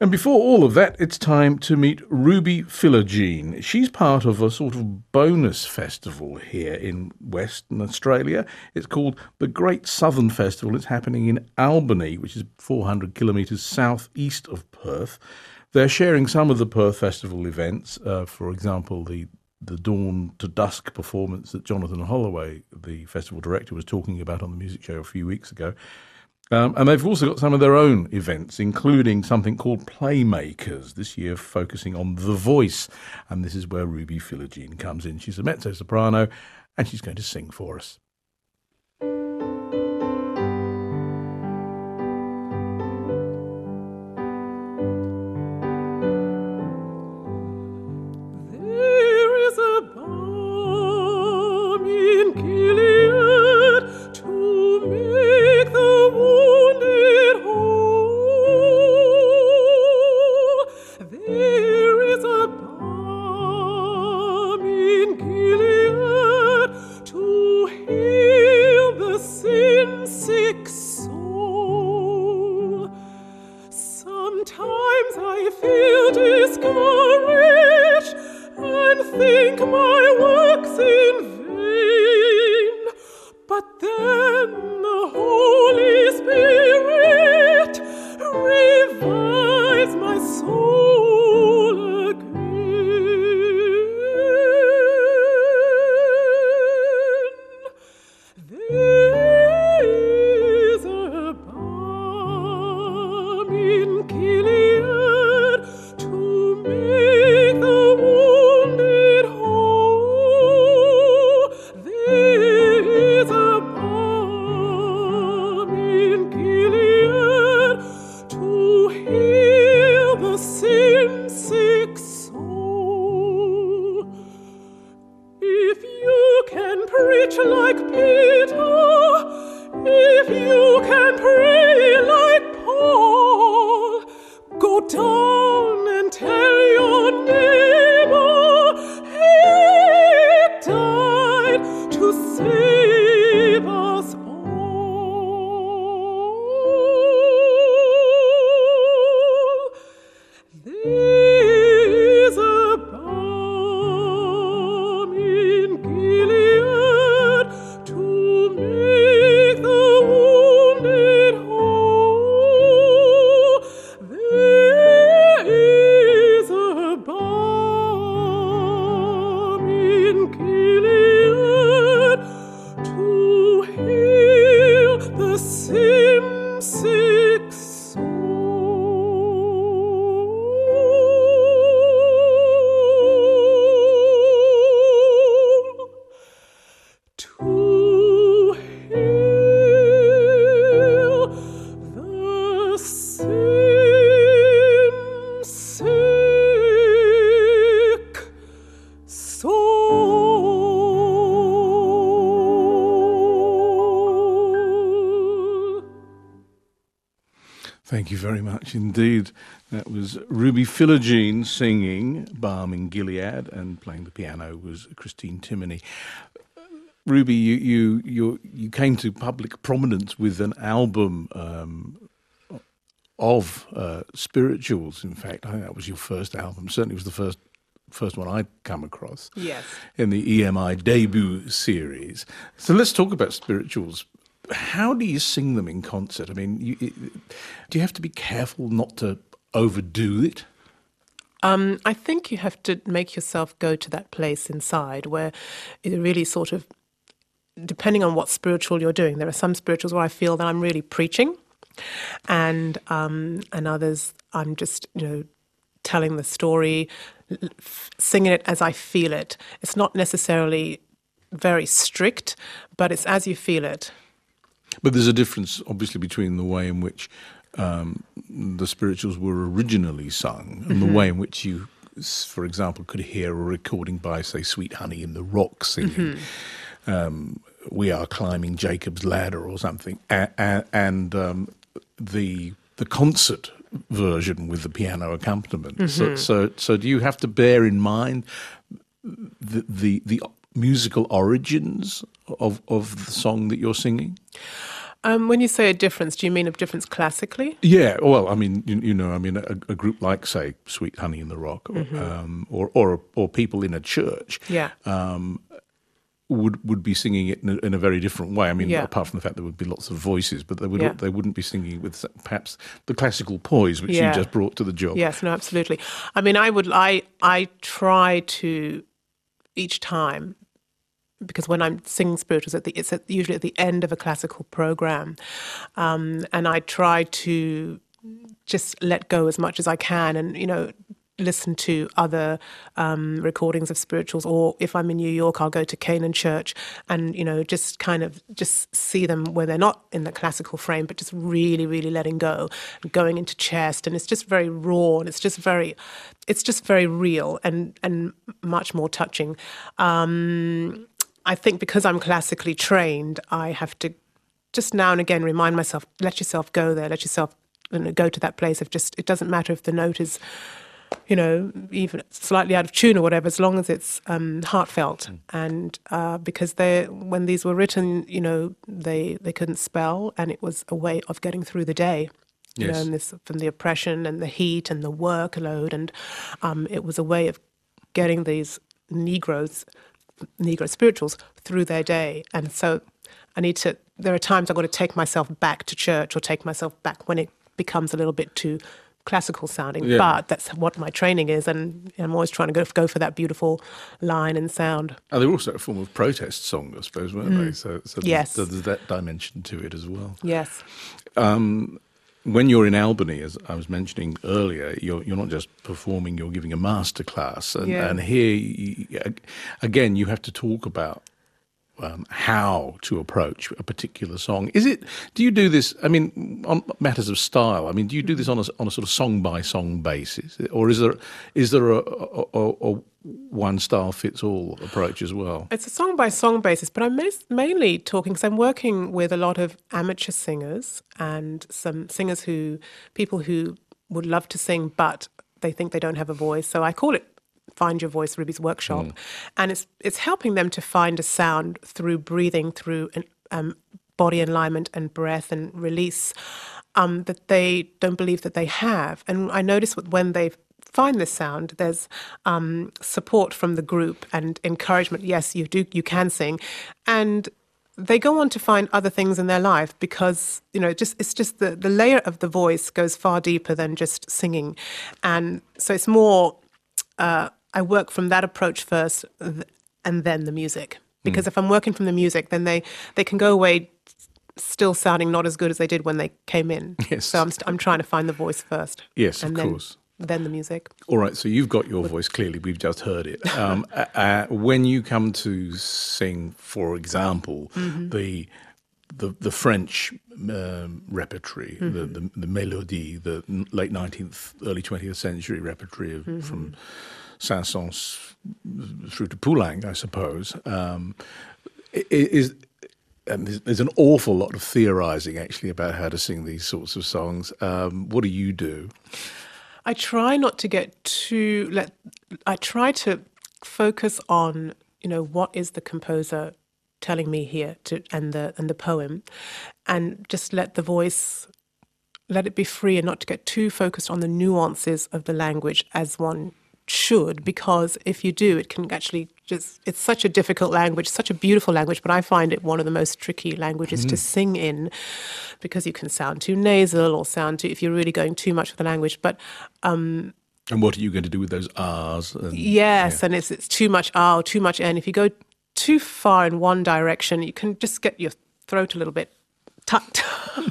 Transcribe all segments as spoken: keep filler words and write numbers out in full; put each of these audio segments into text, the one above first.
And before all of that, it's time to meet Ruby Philogene. She's part of a sort of bonus festival here in Western Australia. It's called the Great Southern Festival. It's happening in Albany, which is four hundred kilometres southeast of Perth. They're sharing some of the Perth Festival events, uh, for example, the the Dawn to Dusk performance that Jonathan Holloway, the festival director, was talking about on the music show a few weeks ago. Um, and they've also got some of their own events, including something called Playmakers, this year focusing on The Voice. And this is where Ruby Philogene comes in. She's a mezzo-soprano, and she's going to sing for us. Thank you very much indeed. That was Ruby Philogene singing Balm in Gilead, and playing the piano was Christine Timoney. Ruby, you you you, you came to public prominence with an album um, of uh, spirituals. In fact, I think that was your first album. Certainly was the first first one I'd come across. Yes. In the E M I debut series. So let's talk about spirituals. How do you sing them in concert? I mean, you, it, do you have to be careful not to overdo it? Um, I think you have to make yourself go to that place inside where it really sort of, depending on what spiritual you're doing, there are some spirituals where I feel that I'm really preaching, and um, and others I'm just, you know, telling the story, singing it as I feel it. It's not necessarily very strict, but it's as you feel it. But there's a difference, obviously, between the way in which um, the spirituals were originally sung and mm-hmm. the way in which you, for example, could hear a recording by, say, Sweet Honey in the Rock singing, mm-hmm. um, We Are Climbing Jacob's Ladder or something, a- a- and um, the the concert version with the piano accompaniment. Mm-hmm. So, so, so do you have to bear in mind the the, the musical origins of, of the song that you're singing? Um, when you say a difference, do you mean a difference classically? Yeah, well, I mean, you, you know, I mean, a, a group like, say, Sweet Honey in the Rock, or Mm-hmm. um, or, or or people in a church, Yeah. um, would would be singing it in a, in a very different way. I mean, Yeah. apart from the fact there would be lots of voices, but they would Yeah. they wouldn't be singing with perhaps the classical poise which Yeah. you just brought to the job. Yes, no, absolutely. I mean, I would, I, I try to each time, because when I'm singing spirituals, at the, it's at, usually at the end of a classical program, um, and I try to just let go as much as I can, and you know, listen to other um, recordings of spirituals, or if I'm in New York, I'll go to Canaan Church, and you know, just kind of just see them where they're not in the classical frame, but just really, really letting go, and going into chest, and it's just very raw, and it's just very, it's just very real, and and much more touching. Um, I think because I'm classically trained, I have to just now and again remind myself, let yourself go there, let yourself you know, go to that place of just, it doesn't matter if the note is, you know, even slightly out of tune or whatever, as long as it's um, heartfelt. Mm. And uh, because they, when these were written, you know, they, they couldn't spell, and it was a way of getting through the day. You Yes. know, and this, from the oppression and the heat and the workload, and um, it was a way of getting these Negroes, Negro spirituals through their day. And so I need to, there are times I've got to take myself back to church, or take myself back when it becomes a little bit too classical sounding. Yeah. But that's what my training is, and I'm always trying to go, go for that beautiful line and sound. And they were also a form of protest song, I suppose, weren't Mm. they? So, so Yes. there's, there's that dimension to it as well. Yes. Um, when you're in Albany, as I was mentioning earlier, you're you're not just performing; you're giving a master class, and, Yeah. and here, you, again, you have to talk about um, how to approach a particular song. Is it? Do you do this? I mean, on matters of style. I mean, do you do this on a on a sort of song by song basis, or is there is there a, a, a, a one style fits all approach as well? It's a song by song basis, but I'm mas- mainly talking because I'm working with a lot of amateur singers and some singers who, people who would love to sing, but they think they don't have a voice. So I call it Find Your Voice, Ruby's Workshop. Mm. And it's it's helping them to find a sound through breathing, through an, um, body alignment and breath and release um, that they don't believe that they have. And I notice when they find this sound, there's um, support from the group and encouragement. Yes, you do, you can sing. And they go on to find other things in their life because, you know, just it's just the, the layer of the voice goes far deeper than just singing. And so it's more, uh, I work from that approach first and then the music. Because mm. if I'm working from the music, then they, they can go away still sounding not as good as they did when they came in. Yes. So I'm, st- I'm trying to find the voice first. Yes, and of then, course. Then the music. All right, so you've got your voice clearly. We've just heard it. Um, uh, uh, when you come to sing, for example, mm-hmm. the the the French um, repertory, mm-hmm. the, the the mélodie, the late nineteenth, early twentieth century repertory of, mm-hmm. from Saint-Saëns through to Poulenc, I suppose, um, is. And there's, there's an awful lot of theorising actually about how to sing these sorts of songs. Um, what do you do? I try not to get too. Let I try to focus on, you know, what is the composer telling me here, to, and the and the poem, and just let the voice, let it be free, and not to get too focused on the nuances of the language as one should, because if you do, it can actually just, it's such a difficult language, such a beautiful language, but I find it one of the most tricky languages mm. to sing in, because you can sound too nasal or sound too, if you're really going too much with the language. But um, and what are you going to do with those R's? And, yes, yeah. and it's it's too much R or too much N. If you go too far in one direction, you can just get your throat a little bit tucked.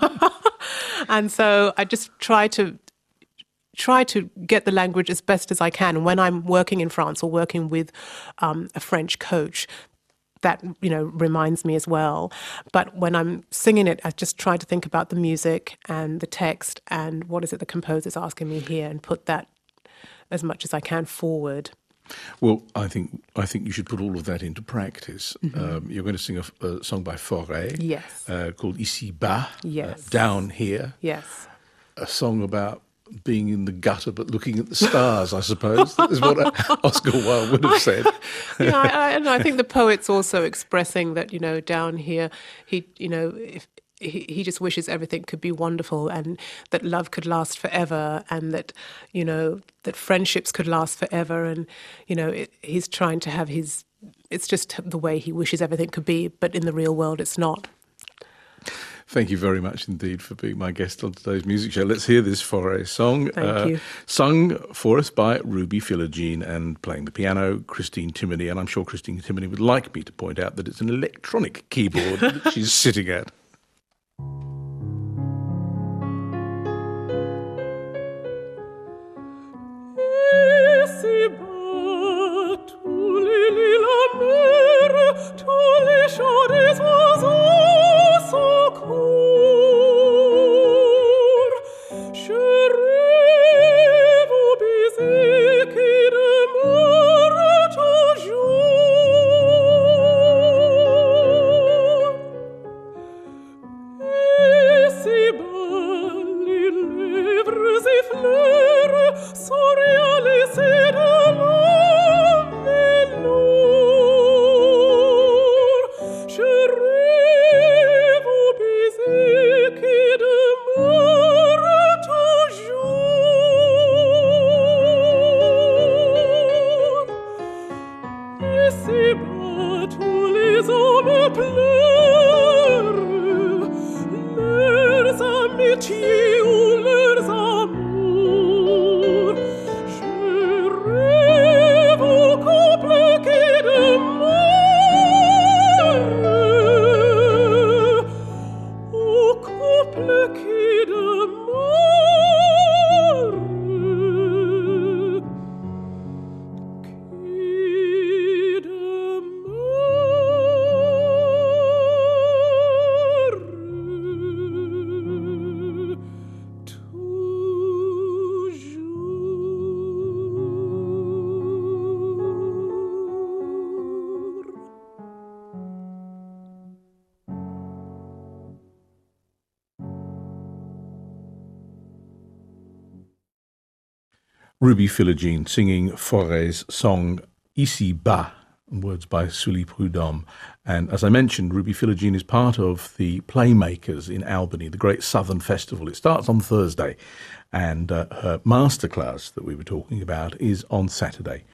And so I just try to try to get the language as best as I can. And when I'm working in France or working with um, a French coach, that, you know, reminds me as well. But when I'm singing it, I just try to think about the music and the text and what is it the composer's asking me here, and put that as much as I can forward. Well, I think I think you should put all of that into practice. Mm-hmm. Um, you're going to sing a, a song by Fauré, yes, uh, called Ici Bas, yes, uh, Down Here. Yes, a song about being in the gutter but looking at the stars, I suppose, is what Oscar Wilde would have said. Yeah, I, I, and I think the poet's also expressing that, you know, down here, he, you know, if he, he just wishes everything could be wonderful and that love could last forever and that, you know, that friendships could last forever. And, you know, it, he's trying to have his, it's just the way he wishes everything could be, but in the real world it's not. Thank you very much indeed for being my guest on today's music show. Let's hear this Fauré song. Thank uh, you. Sung for us by Ruby Philogene, and playing the piano, Christine Timoney. And I'm sure Christine Timoney would like me to point out that it's an electronic keyboard that she's sitting at. Ruby Philogene singing Fauré's song Ici-Bas, words by Sully Prudhomme. And as I mentioned, Ruby Philogene is part of the Playmakers in Albany, the Great Southern Festival. It starts on Thursday, and uh, her masterclass that we were talking about is on Saturday.